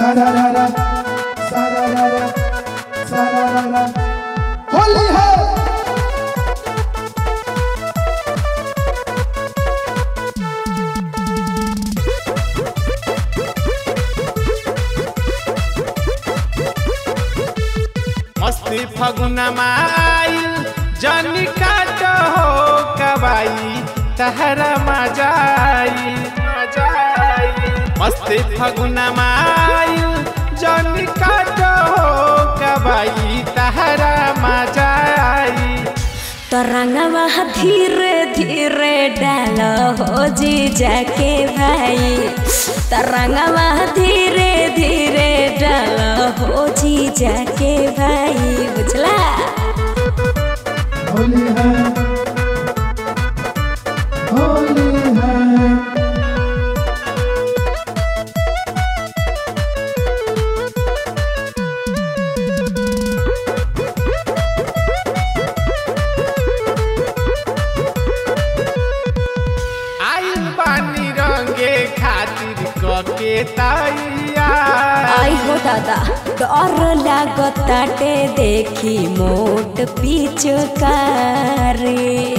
सारारारा सारारारा सारारारा होली है। मस्ती फगुना माई जानी काट हो कबाई तहरा मजाई मस्ती फगुना माई जानी काट हो कबाई तहरा मजाई। तो रंगवा धीरे धीरे डालो हो जीजा के भाई, तो रंगवा धीरे धीरे डालो हो जीजा के भाई, बुझला। होली है होली है। पानी रंगे खातिर कके तैयार। आई हो दादा डर लागताटे देखी मोट पिचकारी,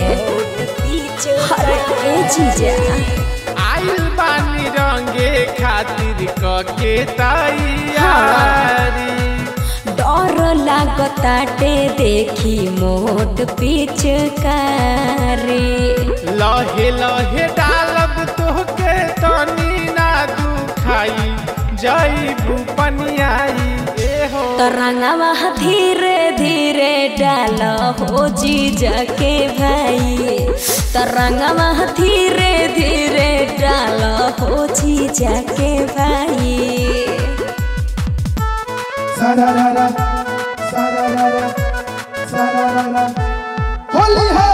अरे ए जीजा आइल पानी रंगे खातिर कके तैयारी। डर लागताटे देखी मोट पिचकारी, लहे लहे डालब तोहके तनी ना दुखाई जईबू पनियाई ए हो। तो रंगवा धीरे धीरे डालो हो जीजा के भाई, तो रंगवा धीरे धीरे डालो हो जीजा के भाई। सारारारा सारारारा सारारारा होली है।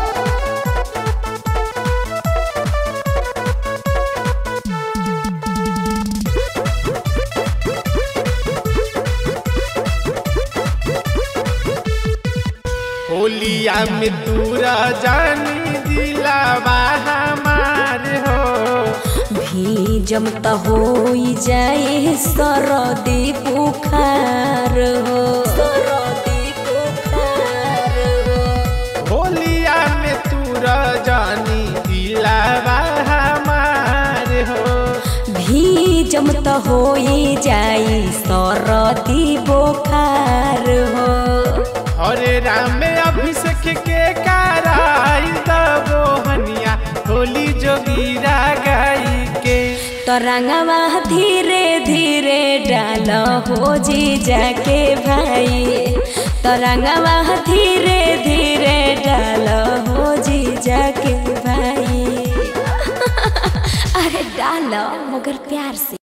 होलिया में दूरा जानी दिलावा हमार हो। भीजम त हो जाए सरदी बुखार हो, सरदी बुखार हो। होलिया में दूरा जानी दिलावा हमार हो। भीजम त हो जाए सरदी बुखार हो। हरे राम अभिषेक के कराई दबो हनिया होली जोगीरा गाई के। तो रंगवा धीरे धीरे डालो हो जीजा के भाई, तो रंगवा धीरे धीरे डालो हो जीजा के भाई। अरे डालो मगर प्यार से।